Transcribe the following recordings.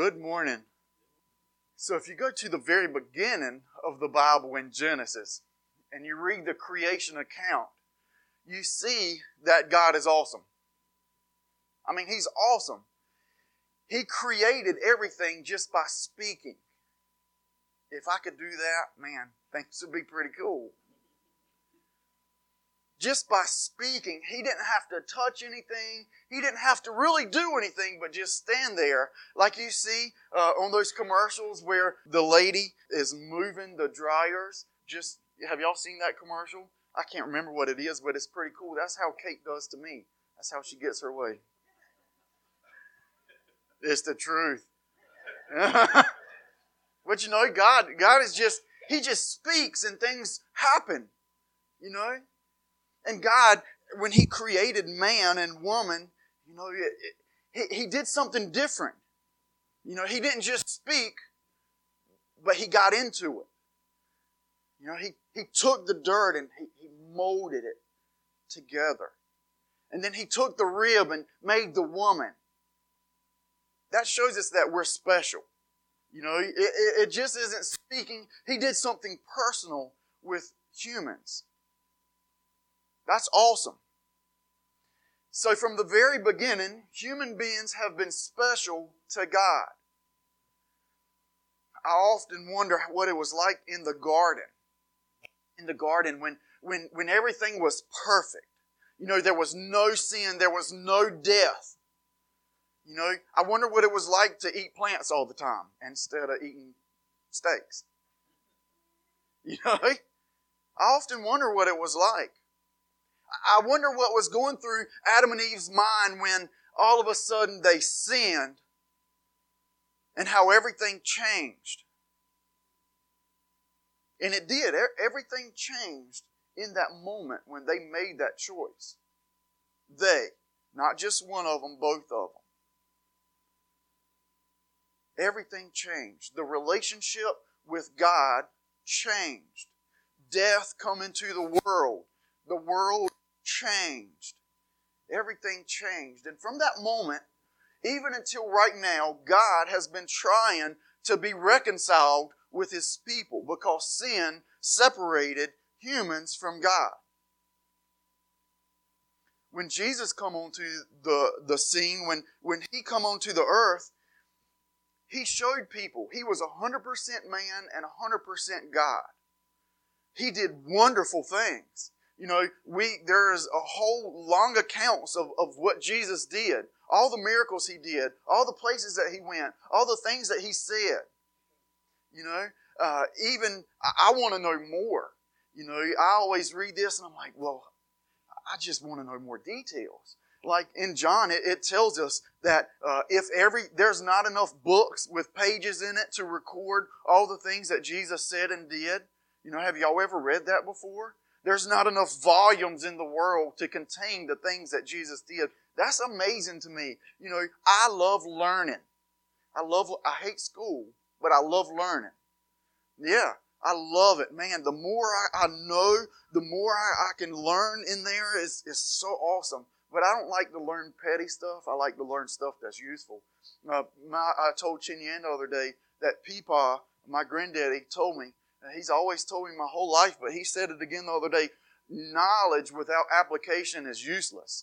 Good morning. So if you go to the very beginning of the Bible in Genesis and you read the creation account, you see that God is awesome. I mean, He's awesome. He created everything just by speaking. If I could do that, man, things would be pretty cool. Just by speaking, He didn't have to touch anything. He didn't have to really do anything but just stand there. Like you see on those commercials where the lady is moving the dryers. Have y'all seen that commercial? I can't remember what it is, but it's pretty cool. That's how Kate does to me. That's how she gets her way. It's the truth. But you know, God is just, He just speaks and things happen. You know? And God, when He created man and woman, you know, He did something different. You know, He didn't just speak, but He got into it. You know, He took the dirt and He molded it together. And then He took the rib and made the woman. That shows us that we're special. You know, it just isn't speaking. He did something personal with humans. That's awesome. So from the very beginning, human beings have been special to God. I often wonder what it was like in the garden. In the garden when everything was perfect. You know, there was no sin, there was no death. You know, I wonder what it was like to eat plants all the time instead of eating steaks. You know, I often wonder what it was like. I wonder what was going through Adam and Eve's mind when all of a sudden they sinned and how everything changed. And it did. Everything changed in that moment when they made that choice. They, not just one of them, both of them. Everything changed. The relationship with God changed. Death come into the world. The world changed. Everything changed. And from that moment, even until right now, God has been trying to be reconciled with His people because sin separated humans from God. When Jesus come onto the scene, when He come onto the earth, He showed people He was 100% man and 100% God. He did wonderful things. You know, there's a whole long accounts of what Jesus did. All the miracles He did. All the places that He went. All the things that He said. You know, even I want to know more. You know, I always read this and I'm like, well, I just want to know more details. Like in John, it tells us that there's not enough books with pages in it to record all the things that Jesus said and did. You know, have y'all ever read that before? There's not enough volumes in the world to contain the things that Jesus did. That's amazing to me. You know, I love learning. I hate school, but I love learning. Yeah, I love it. Man, the more I know, the more I can learn in there is so awesome. But I don't like to learn petty stuff. I like to learn stuff that's useful. I told Chinyan the other day that Peepaw, my granddaddy, told me, he's always told me my whole life, but he said it again the other day, knowledge without application is useless.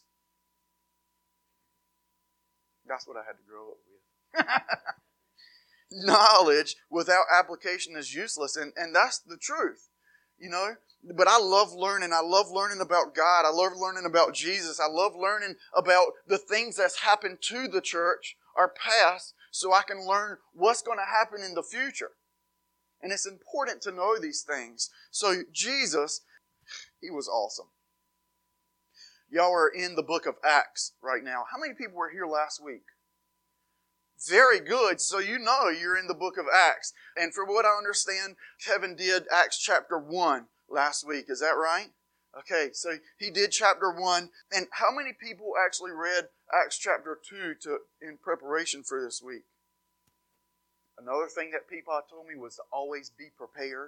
That's what I had to grow up with. Knowledge without application is useless, and that's the truth. You know, but I love learning. I love learning about God. I love learning about Jesus. I love learning about the things that's happened to the church, our past, so I can learn what's going to happen in the future. And it's important to know these things. So Jesus, He was awesome. Y'all are in the book of Acts right now. How many people were here last week? Very good. So you know you're in the book of Acts. And for what I understand, Kevin did Acts chapter 1 last week. Is that right? Okay, so he did chapter 1. And how many people actually read Acts chapter 2 in preparation for this week? Another thing that Peepaw told me was to always be prepared.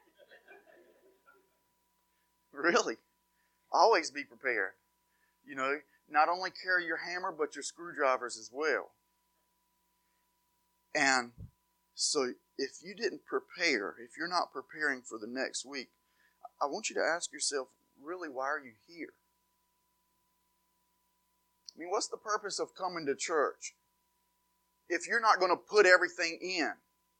Really? Always be prepared. You know, not only carry your hammer, but your screwdrivers as well. And so if you didn't prepare, if you're not preparing for the next week, I want you to ask yourself, really, why are you here? I mean, what's the purpose of coming to church if you're not going to put everything in?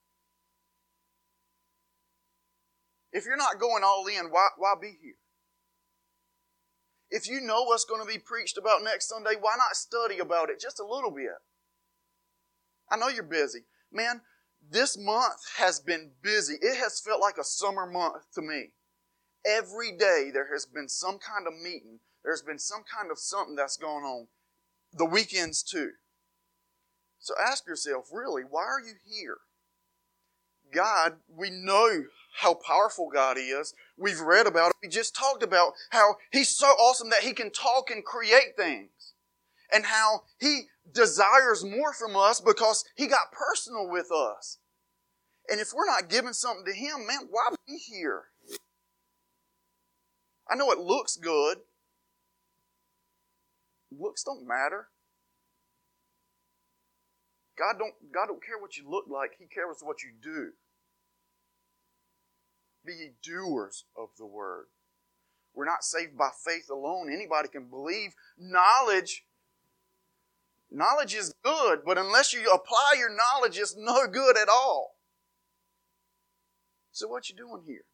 If you're not going all in, why be here? If you know what's going to be preached about next Sunday, why not study about it just a little bit? I know you're busy. Man, this month has been busy. It has felt like a summer month to me. Every day there has been some kind of meeting. There's been some kind of something that's going on. The weekends too. So ask yourself, really, why are you here? God, we know how powerful God is. We've read about it. We just talked about how He's so awesome that He can talk and create things. And how He desires more from us because He got personal with us. And if we're not giving something to Him, man, why be here? I know it looks good. Looks don't matter. God don't care what you look like. He cares what you do. Be ye doers of the word. We're not saved by faith alone. Anybody can believe. Knowledge is good, but unless you apply your knowledge, it's no good at all. So what you doing here?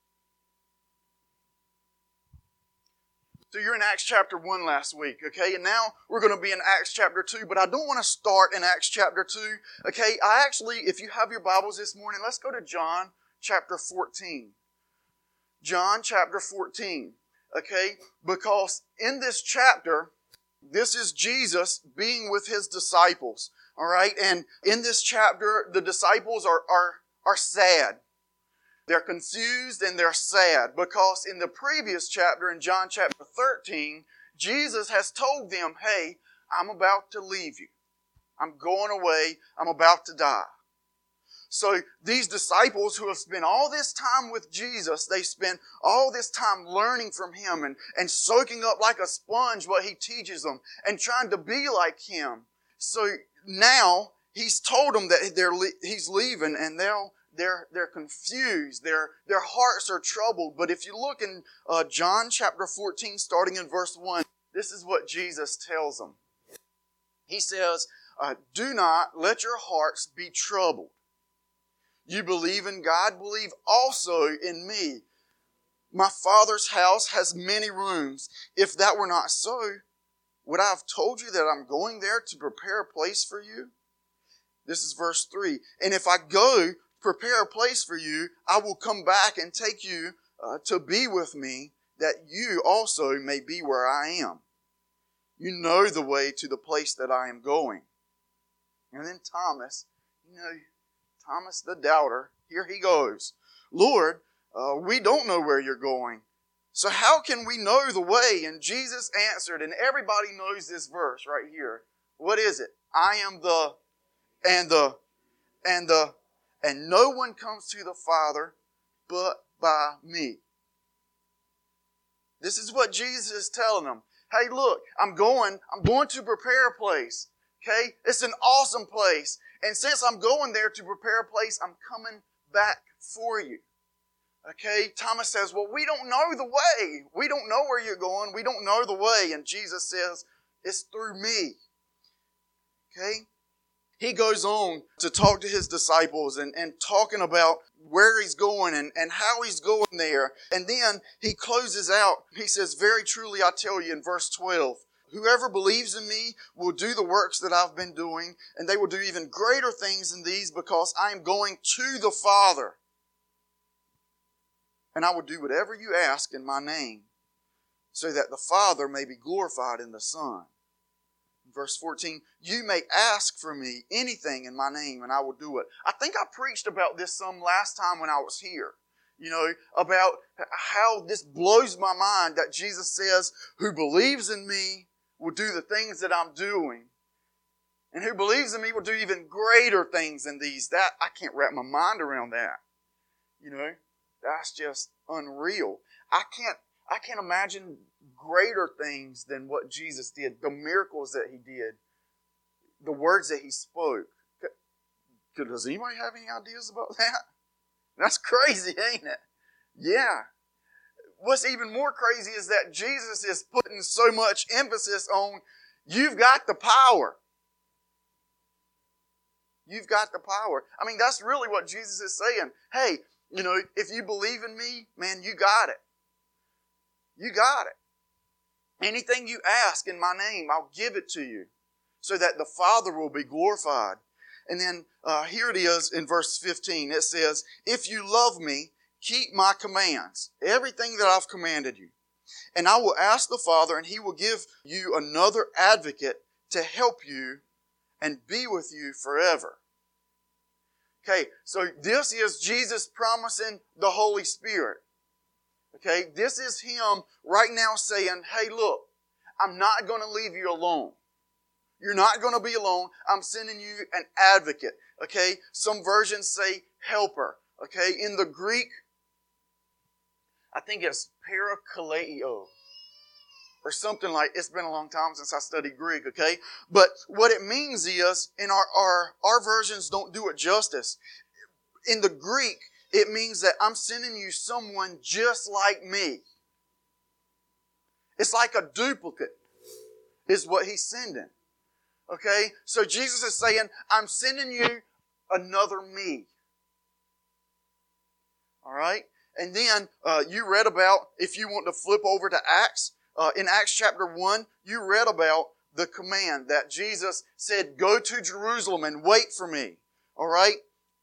So you're in Acts chapter 1 last week, okay? And now we're going to be in Acts chapter 2, but I don't want to start in Acts chapter 2, okay? If you have your Bibles this morning, let's go to John chapter 14. John chapter 14, okay? Because in this chapter, this is Jesus being with His disciples, all right? And in this chapter, the disciples are sad. They're confused and they're sad because in the previous chapter, in John chapter 13, Jesus has told them, hey, I'm about to leave you. I'm going away. I'm about to die. So these disciples who have spent all this time with Jesus, they spend all this time learning from Him and soaking up like a sponge what He teaches them and trying to be like Him. So now He's told them that He's leaving and they're confused. Their hearts are troubled. But if you look in John chapter 14, starting in verse 1, this is what Jesus tells them. He says, do not let your hearts be troubled. You believe in God, believe also in me. My Father's house has many rooms. If that were not so, would I have told you that I'm going there to prepare a place for you? This is verse 3. And if I go prepare a place for you, I will come back and take you to be with me, that you also may be where I am. You know the way to the place that I am going. And then Thomas, Thomas the doubter, here he goes. Lord, we don't know where you're going. So how can we know the way? And Jesus answered, and everybody knows this verse right here. What is it? I am and no one comes to the Father but by me. This is what Jesus is telling them. Hey, look, I'm going to prepare a place. Okay? It's an awesome place. And since I'm going there to prepare a place, I'm coming back for you. Okay? Thomas says, well, we don't know the way. We don't know where you're going. We don't know the way. And Jesus says, it's through me. Okay? He goes on to talk to His disciples and talking about where He's going and how He's going there. And then He closes out. He says, very truly I tell you in verse 12, whoever believes in me will do the works that I've been doing, and they will do even greater things than these because I am going to the Father. And I will do whatever you ask in my name, so that the Father may be glorified in the Son. Verse 14, you may ask for me anything in my name and I will do it. I think I preached about this some last time when I was here. About how this blows my mind that Jesus says, who believes in me will do the things that I'm doing. And who believes in me will do even greater things than these. That, I can't wrap my mind around that. That's just unreal. I can't imagine greater things than what Jesus did, the miracles that He did, the words that He spoke. Does anybody have any ideas about that? That's crazy, ain't it? Yeah. What's even more crazy is that Jesus is putting so much emphasis on, you've got the power. You've got the power. I mean, that's really what Jesus is saying. Hey, if you believe in me, man, you got it. You got it. Anything you ask in my name, I'll give it to you, so that the Father will be glorified. And then here it is in verse 15. It says, if you love me, keep my commands, everything that I've commanded you. And I will ask the Father, and He will give you another advocate to help you and be with you forever. Okay, so this is Jesus promising the Holy Spirit. Okay, this is Him right now saying, hey, look, I'm not going to leave you alone. You're not going to be alone. I'm sending you an advocate. Okay, some versions say helper. Okay, in the Greek, I think it's parakleio or something like. It's been a long time since I studied Greek. Okay, but what it means is, in our versions don't do it justice. In the Greek, it means that I'm sending you someone just like me. It's like a duplicate is what He's sending. Okay? So Jesus is saying, I'm sending you another me. Alright? And then you read about, if you want to flip over to Acts, in Acts chapter 1, you read about the command that Jesus said, go to Jerusalem and wait for me. Alright?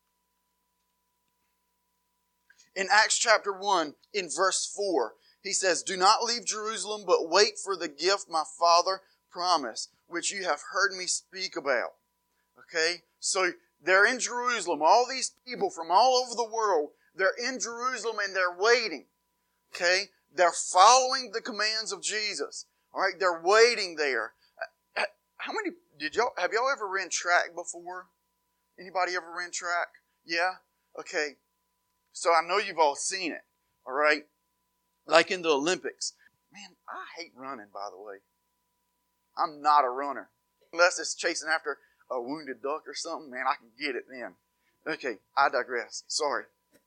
In Acts chapter 1, in verse 4, He says, do not leave Jerusalem, but wait for the gift my Father promised, which you have heard me speak about. Okay? So they're in Jerusalem. All these people from all over the world, they're in Jerusalem and they're waiting. Okay? They're following the commands of Jesus. All right? They're waiting there. How many, have y'all ever ran track before? Anybody ever ran track? Yeah? Okay. So I know you've all seen it. All right? Like in the Olympics. Man, I hate running, by the way. I'm not a runner. Unless it's chasing after a wounded duck or something, man, I can get it then. Okay, I digress. Sorry.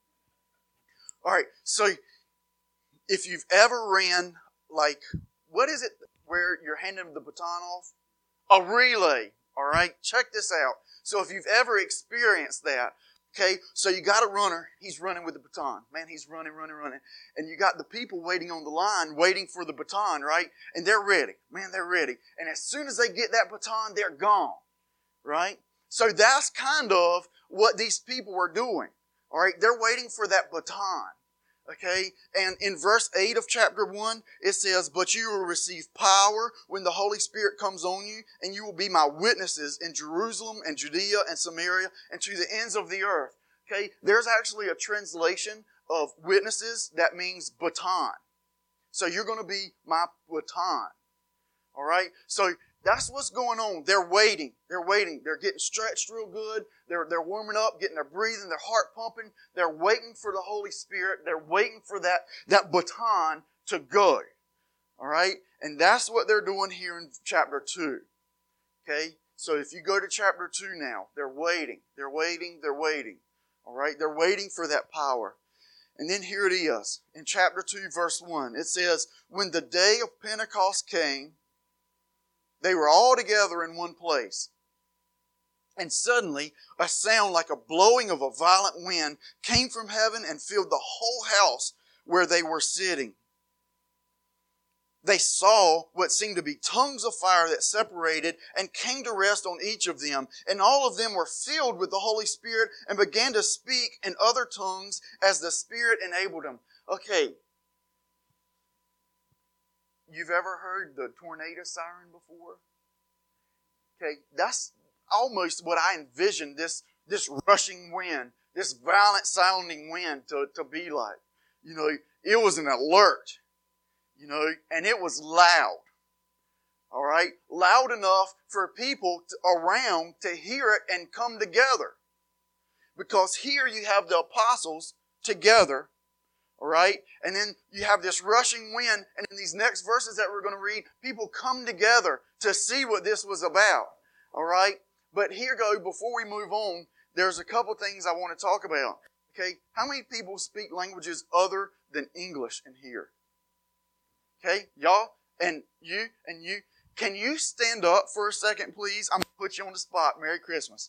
All right, so if you've ever ran, like, what is it where you're handing the baton off? A relay, all right? Check this out. So if you've ever experienced that, okay, so you got a runner, he's running with the baton. Man, he's running. And you got the people waiting on the line, waiting for the baton, right? And they're ready. Man, they're ready. And as soon as they get that baton, they're gone, right? So that's kind of what these people were doing, all right? They're waiting for that baton, okay? And in verse 8 of chapter 1, it says, but you will receive power when the Holy Spirit comes on you, and you will be my witnesses in Jerusalem and Judea and Samaria and to the ends of the earth. Okay? There's actually a translation of witnesses that means baton. So you're going to be my baton. All right? So that's what's going on. They're waiting. They're getting stretched real good. They're warming up, getting their breathing, their heart pumping. They're waiting for the Holy Spirit. They're waiting for that baton to go. All right? And that's what they're doing here in chapter 2. Okay? So if you go to chapter 2 now, they're waiting. All right? They're waiting for that power. And then here it is. In chapter 2, verse 1, it says, when the day of Pentecost came, they were all together in one place. And suddenly, a sound like a blowing of a violent wind came from heaven and filled the whole house where they were sitting. They saw what seemed to be tongues of fire that separated and came to rest on each of them. And all of them were filled with the Holy Spirit and began to speak in other tongues as the Spirit enabled them. Okay. You've ever heard the tornado siren before? Okay, that's almost what I envisioned this rushing wind, this violent sounding wind to be like. You know, it was an alert. You know, and it was loud. All right? Loud enough for people around to hear it and come together. Because here you have the apostles together. All right? And then you have this rushing wind. And in these next verses that we're going to read, people come together to see what this was about. All right? But here before we move on, there's a couple things I want to talk about. Okay, how many people speak languages other than English in here? Okay, y'all, and you. Can you stand up for a second, please? I'm going to put you on the spot. Merry Christmas.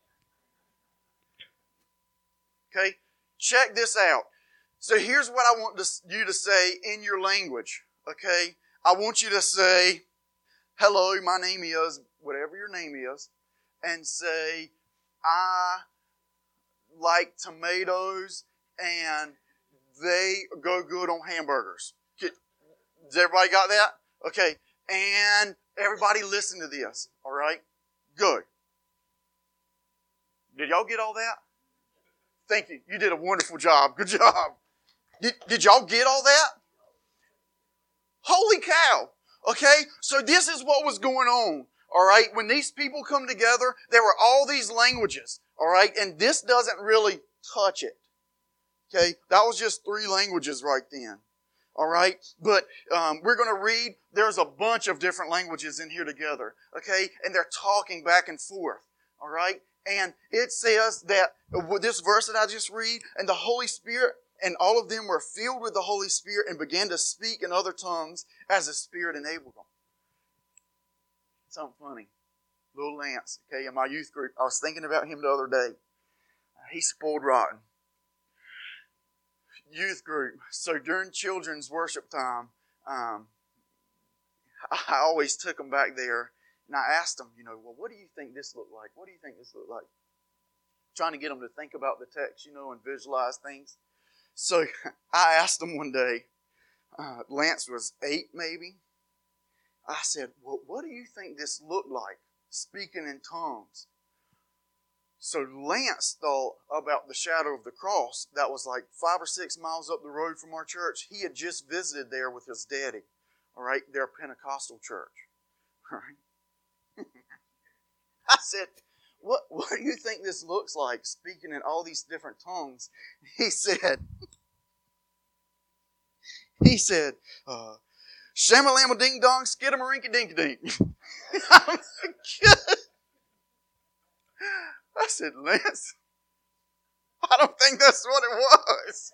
Okay, check this out. So here's what I want you to say in your language. Okay, I want you to say, hello, my name is, whatever your name is, and say, I like tomatoes and they go good on hamburgers. Does everybody got that? Okay. And everybody listen to this. All right? Good. Did y'all get all that? Thank you. You did a wonderful job. Good job. Did y'all get all that? Holy cow. Okay? So this is what was going on. All right? When these people come together, there were all these languages. All right? And this doesn't really touch it. Okay? That was just 3 languages right then. All right? But we're going to read. There's a bunch of different languages in here together. Okay? And they're talking back and forth. All right? And it says that this verse that I just read, and the Holy Spirit, and all of them were filled with the Holy Spirit and began to speak in other tongues as the Spirit enabled them. Something funny. Little Lance, okay, in my youth group. I was thinking about him the other day. He's spoiled rotten. Youth group. So during children's worship time, I always took them back there and I asked them, well, what do you think this looked like? What do you think this looked like? Trying to get them to think about the text, and visualize things. So I asked them one day, Lance was 8 maybe. I said, well, what do you think this looked like, speaking in tongues? So Lance thought about the shadow of the cross that was like 5 or 6 miles up the road from our church. He had just visited there with his daddy. All right, they're a Pentecostal church. All right. I said, what do you think this looks like, speaking in all these different tongues? He said, Shamalama ding dong, skidamarinky dinky dink. I said, Lance, I don't think that's what it was.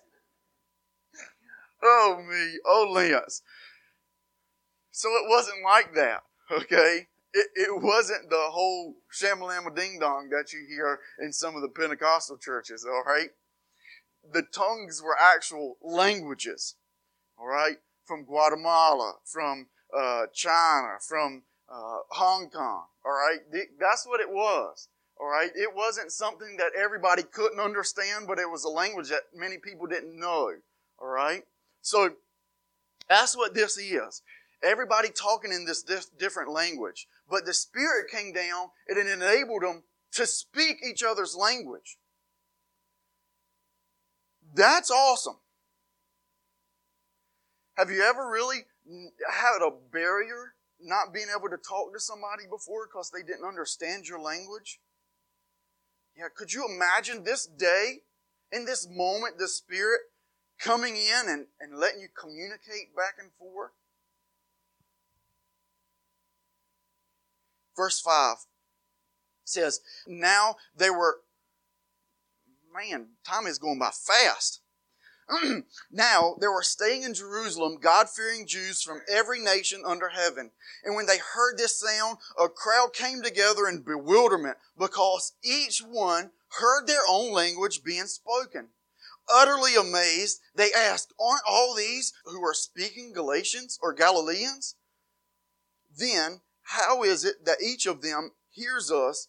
Oh me, oh Lance. So it wasn't like that, okay? It wasn't the whole shamalama ding dong that you hear in some of the Pentecostal churches, all right? The tongues were actual languages, all right? From Guatemala, from China, from Hong Kong, all right? That's what it was, all right? It wasn't something that everybody couldn't understand, but it was a language that many people didn't know, all right? So that's what this is. Everybody talking in this different language. But the Spirit came down and it enabled them to speak each other's language. That's awesome. Have you ever really had a barrier not being able to talk to somebody before because they didn't understand your language? Yeah, could you imagine this day, in this moment, the Spirit coming in and letting you communicate back and forth? Verse 5 says, now they were, man, time is going by fast. Now there were staying in Jerusalem God-fearing Jews from every nation under heaven. And when they heard this sound, a crowd came together in bewilderment because each one heard their own language being spoken. Utterly amazed, they asked, aren't all these who are speaking Galatians or Galileans? Then how is it that each of them hears us?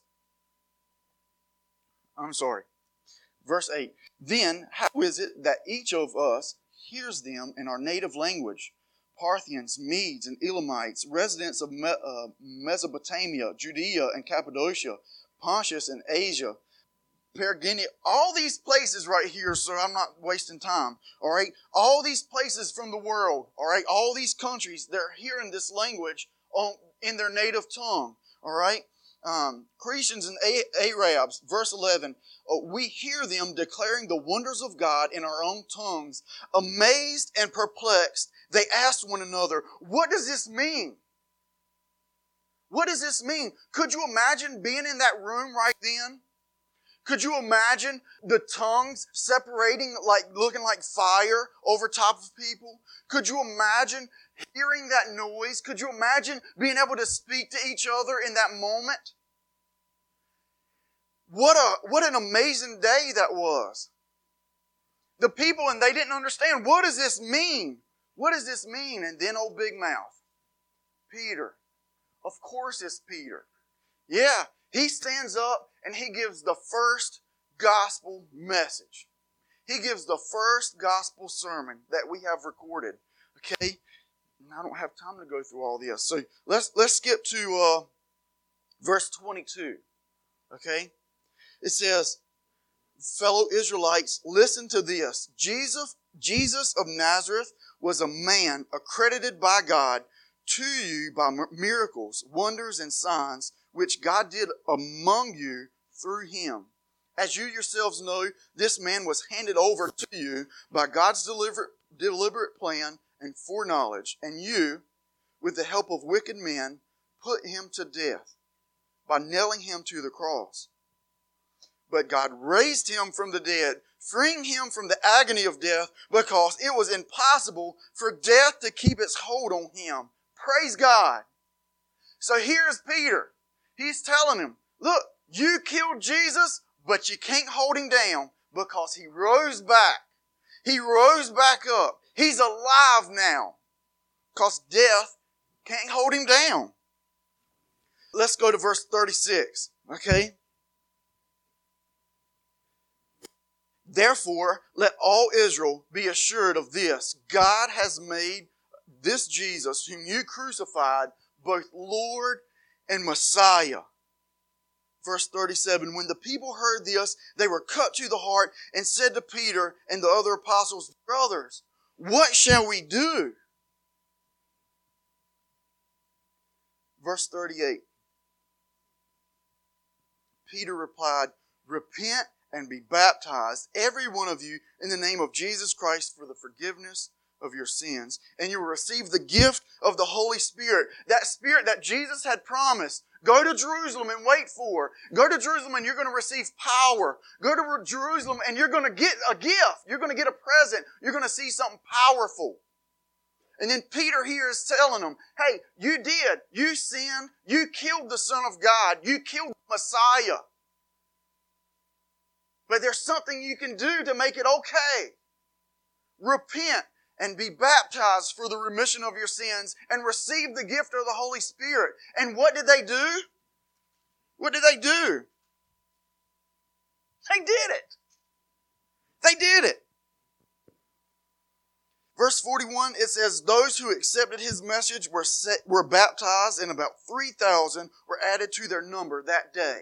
Verse 8. Then how is it that each of us hears them in our native language? Parthians, Medes, and Elamites, residents of Mesopotamia, Judea and Cappadocia, Pontus and Asia, Pergenia, all these places right here, so I'm not wasting time, all right? All these places from the world, all right? All these countries, they're hearing this language in their native tongue, all right? Cretians and Arabs, verse 11, we hear them declaring the wonders of God in our own tongues. Amazed and perplexed, they asked one another, what does this mean? What does this mean? Could you imagine being in that room right then? Could you imagine the tongues separating, looking like fire over top of people? Could you imagine hearing that noise? Could you imagine being able to speak to each other in that moment? What an amazing day that was. The people, and they didn't understand, what does this mean? What does this mean? And then old Big Mouth, Peter. Of course it's Peter. Yeah, he stands up and he gives the first gospel message. He gives the first gospel sermon that we have recorded. Okay? And I don't have time to go through all this. So let's skip to verse 22. Okay? It says, fellow Israelites, listen to this. Jesus of Nazareth was a man accredited by God to you by miracles, wonders, and signs, which God did among you through him. As you yourselves know, this man was handed over to you by God's deliberate plan and foreknowledge, and you, with the help of wicked men, put him to death by nailing him to the cross. But God raised him from the dead, freeing him from the agony of death, because it was impossible for death to keep its hold on him. Praise God. So here's Peter. He's telling him, look, you killed Jesus, but you can't hold him down because he rose back. He rose back up. He's alive now because death can't hold him down. Let's go to verse 36, okay? Therefore, let all Israel be assured of this. God has made this Jesus, whom you crucified, both Lord and Messiah. Verse 37, when the people heard this, they were cut to the heart and said to Peter and the other apostles, brothers, what shall we do? Verse 38, Peter replied, repent and be baptized, every one of you, in the name of Jesus Christ for the forgiveness of your sins, and you will receive the gift of the Holy Spirit. That Spirit that Jesus had promised. Go to Jerusalem and wait for. Go to Jerusalem and you're going to receive power. Go to Jerusalem and you're going to get a gift. You're going to get a present. You're going to see something powerful. And then Peter here is telling them, hey, you did. You sinned. You killed the Son of God. You killed the Messiah. But there's something you can do to make it okay. Repent and be baptized for the remission of your sins and receive the gift of the Holy Spirit. And what did they do? What did they do? They did it. They did it. Verse 41, it says, those who accepted his message were baptized, and about 3,000 were added to their number that day.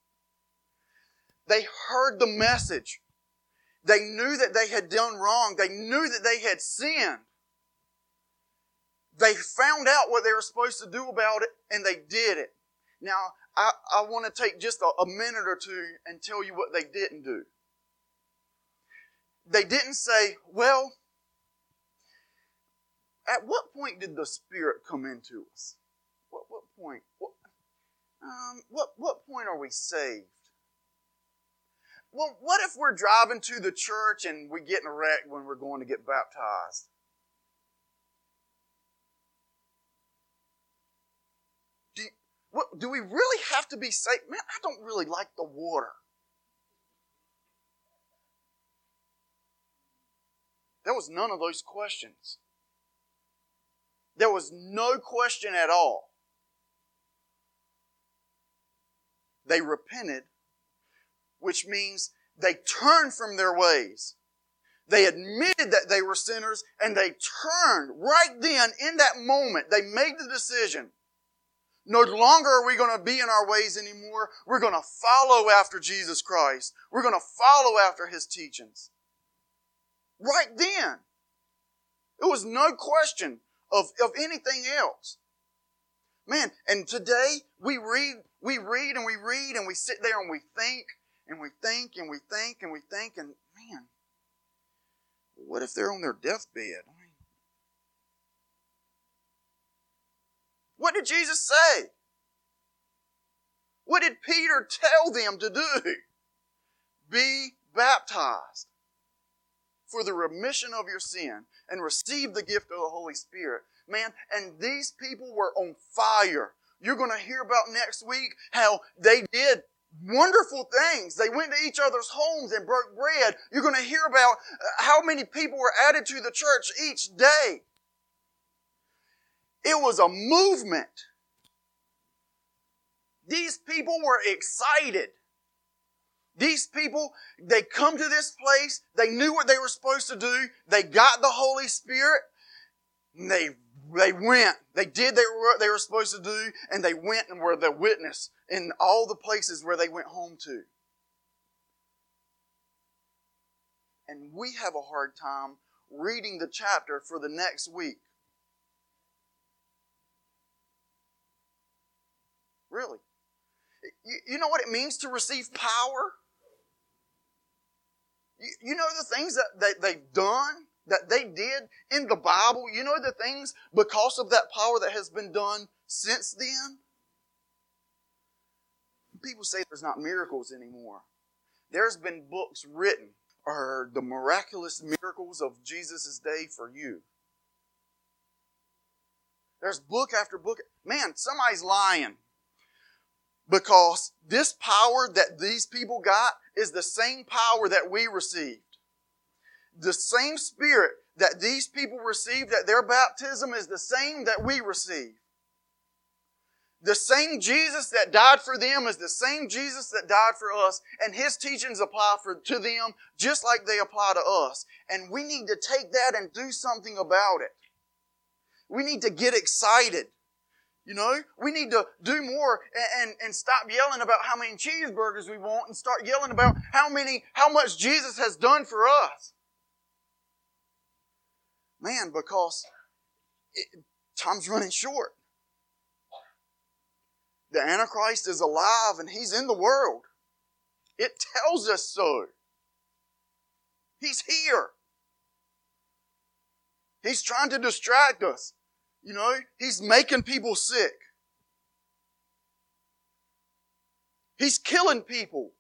They heard the message. They knew that they had done wrong. They knew that they had sinned. They found out what they were supposed to do about it, and they did it. Now, I want to take just a minute or two and tell you what they didn't do. They didn't say, well, at what point did the Spirit come into us? What point? What point are we saved? Well, what if we're driving to the church and we get in a wreck when we're going to get baptized? Do we really have to be saved? Man, I don't really like the water. There was none of those questions. There was no question at all. They repented, which means they turned from their ways. They admitted that they were sinners, and they turned right then, in that moment. They made the decision. No longer are we going to be in our ways anymore. We're going to follow after Jesus Christ. We're going to follow after His teachings. Right then. It was no question of anything else. Man, and today we read and we sit there and we think, and we think, and we think, and we think, and man, what if they're on their deathbed? What did Jesus say? What did Peter tell them to do? be baptized for the remission of your sin and receive the gift of the Holy Spirit. Man, and these people were on fire. You're going to hear about next week how they did wonderful things. They went to each other's homes and broke bread. You're going to hear about how many people were added to the church each day. It was a movement. These people were excited. These people, they come to this place, they knew what they were supposed to do, they got the Holy Spirit, and they went. They did what they were supposed to do, and they went and were the witness in all the places where they went home to. And we have a hard time reading the chapter for the next week. Really. You know what it means to receive power? You know the things that they've done, that they did in the Bible? You know the things because of that power that has been done since then? People say there's not miracles anymore. There's been books written, or the miraculous miracles of Jesus' day for you. There's book after book. Man, somebody's lying. Because this power that these people got is the same power that we received. The same Spirit that these people received at their baptism is the same that we receive. The same Jesus that died for them is the same Jesus that died for us. And His teachings apply to them just like they apply to us. And we need to take that and do something about it. We need to get excited. You know, we need to do more and stop yelling about how many cheeseburgers we want and start yelling about how much Jesus has done for us. Man, because time's running short. The Antichrist is alive and he's in the world. It tells us so. He's here. He's trying to distract us. You know, he's making people sick. He's killing people.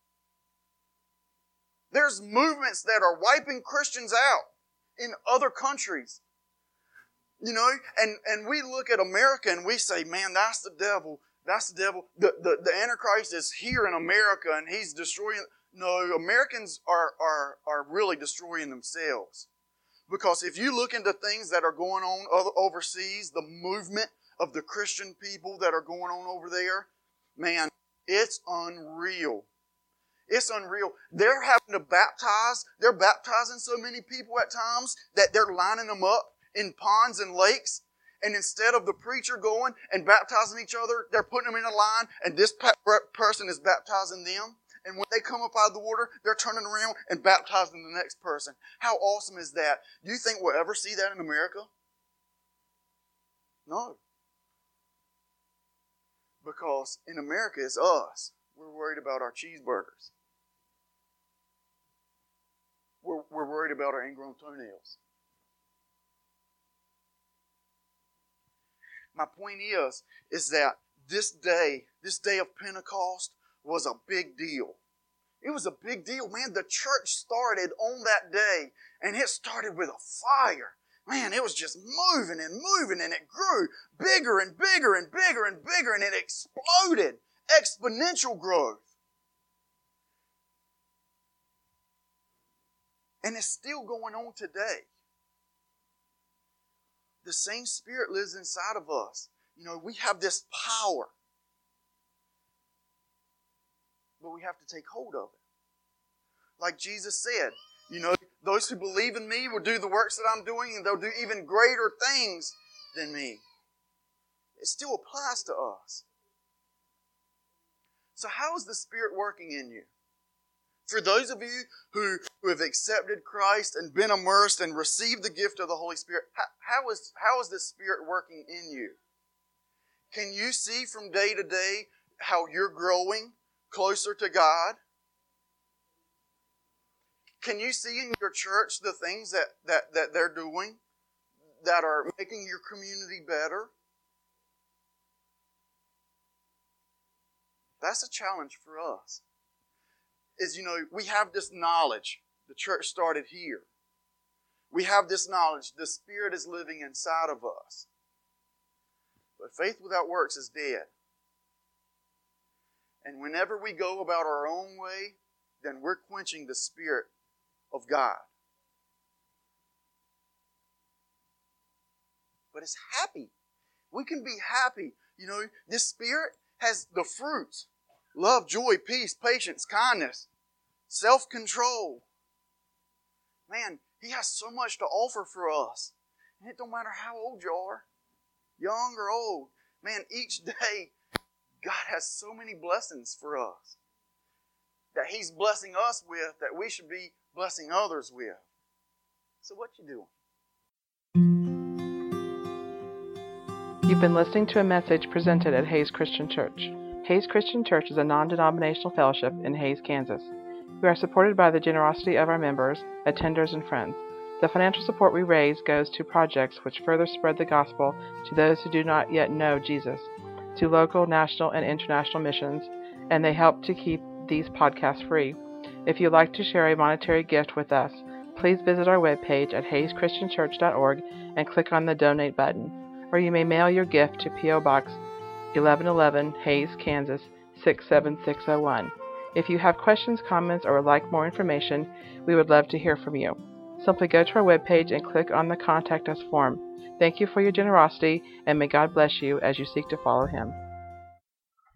There's movements that are wiping Christians out in other countries. You know, and we look at America and we say, man, that's the devil. That's the devil. The Antichrist is here in America and he's destroying. No, Americans are really destroying themselves. Because if you look into things that are going on overseas, the movement of the Christian people that are going on over there, man, it's unreal. It's unreal. They're having to baptize. They're baptizing so many people at times that they're lining them up in ponds and lakes. And instead of the preacher going and baptizing each other, they're putting them in a line and this person is baptizing them. And when they come up out of the water, they're turning around and baptizing the next person. How awesome is that? Do you think we'll ever see that in America? No. Because in America, it's us. We're worried about our cheeseburgers. We're worried about our ingrown toenails. My point is that this day of Pentecost was a big deal. It was a big deal, man. The church started on that day, and it started with a fire. Man, it was just moving, and it grew bigger and bigger and bigger and bigger, and it exploded. Exponential growth. And it's still going on today. The same Spirit lives inside of us. You know, we have this power. But we have to take hold of it. Like Jesus said, you know, those who believe in me will do the works that I'm doing, and they'll do even greater things than me. It still applies to us. So how is the Spirit working in you? For those of you who have accepted Christ and been immersed and received the gift of the Holy Spirit, how is the Spirit working in you? Can you see from day to day how you're growing closer to God? Can you see in your church the things that they're doing that are making your community better? That's a challenge for us. is, we have this knowledge. The church started here. We have this knowledge. The Spirit is living inside of us. But faith without works is dead. And whenever we go about our own way, then we're quenching the Spirit of God. But it's happy. We can be happy. This Spirit has the fruits. Love, joy, peace, patience, kindness, self-control. Man, He has so much to offer for us. And it don't matter how old you are, young or old. Man, each day, God has so many blessings for us that He's blessing us with that we should be blessing others with. So what you doing? You've been listening to a message presented at Hays Christian Church. Hays Christian Church is a non-denominational fellowship in Hays, Kansas. We are supported by the generosity of our members, attenders, and friends. The financial support we raise goes to projects which further spread the gospel to those who do not yet know Jesus, to local, national, and international missions, and they help to keep these podcasts free. If you'd like to share a monetary gift with us, please visit our webpage at hayschristianchurch.org and click on the Donate button, or you may mail your gift to P.O. Box 1111, Hays, Kansas 67601. If you have questions, comments, or would like more information, we would love to hear from you. Simply go to our webpage and click on the Contact Us form. Thank you for your generosity, and may God bless you as you seek to follow Him.